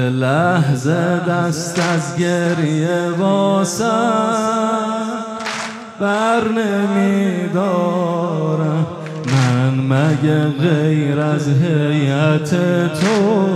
لحظه دست از گریه واسم بر نمیدارم. من مگه غیر از هیئت تو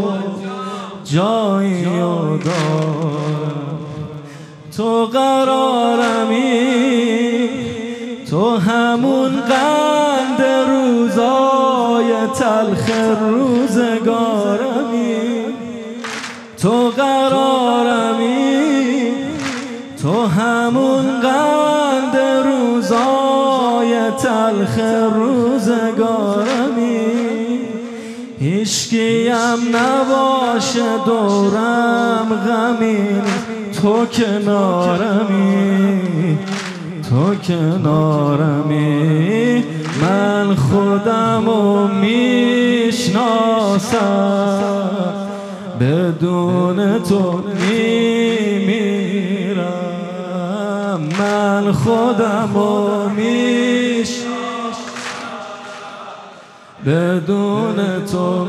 جایی دارم؟ تو قرارمی، تو همون قند روزای تلخ روزگارمی. تو قرارمی، تو همون قند روزای تلخ روزگارمی. هیچکیم نباشه دورم غمین، تو کنارمی، تو کنارمی. من خودمو میشناسم، بدون تو میمیرم. من خودمو میشناسم، بدون تو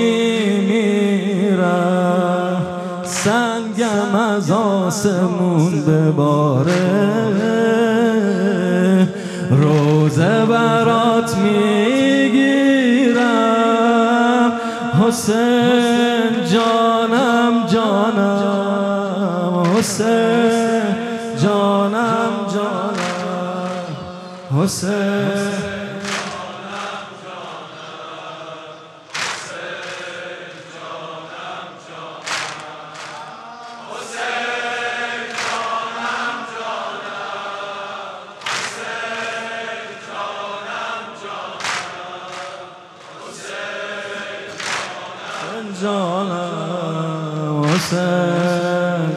میمیرم. سنگم از آسمون بباره، روزه برات میگیرم. حسین جانم جانم، حسین جانم جانم، حسین جانم، حسین.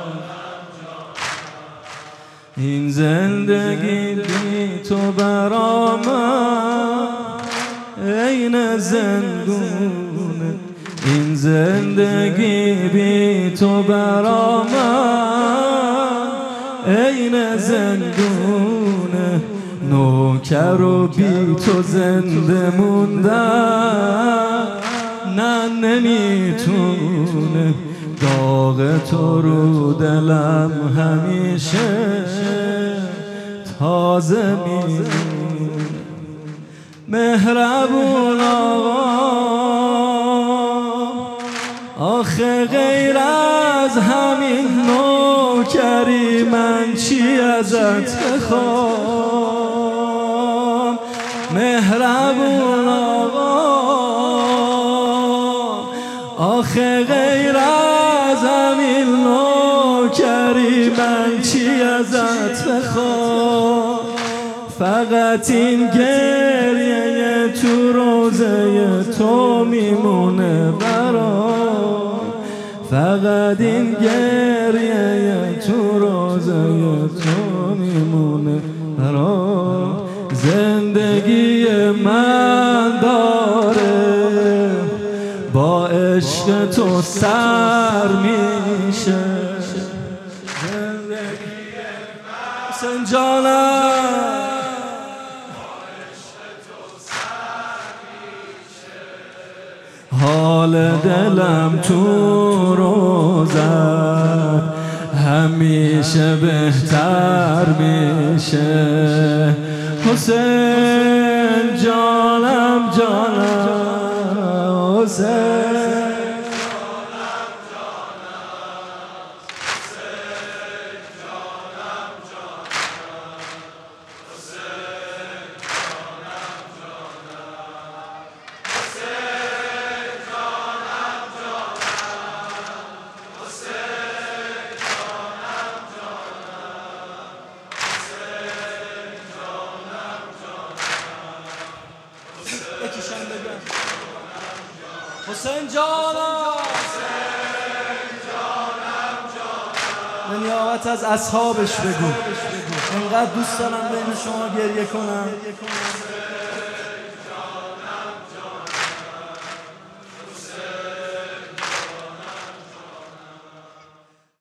این زندگی بی تو برا من عین زندونه. این زندگی بی تو برا من عین زندونه. نوکر و بی تو زنده موندن نه نمیتونه. داغ تو رو دلم همیشه تازه میمونه. مهربون آقا، آخه غیر از همین نوکری من چی ازت بخوام؟ مهربون آقا، آخه غیر از همین نوکری من چی ازت بخوام؟ فقط این گریه تو روزه تو میمونه برام. فقط این گریه تو روزه تو میمونه برام. زندگی من داره با عشق تو سر میشه. زندگی من حسین جانم با عشق تو سر میشه. حال دلم تو روزت همیشه بهتر میشه. حسین جانم جانم، حسین حسین جانم، به نیابت از اصحابش بگو. اینقدر دوست دارم بین شما گریه کنم.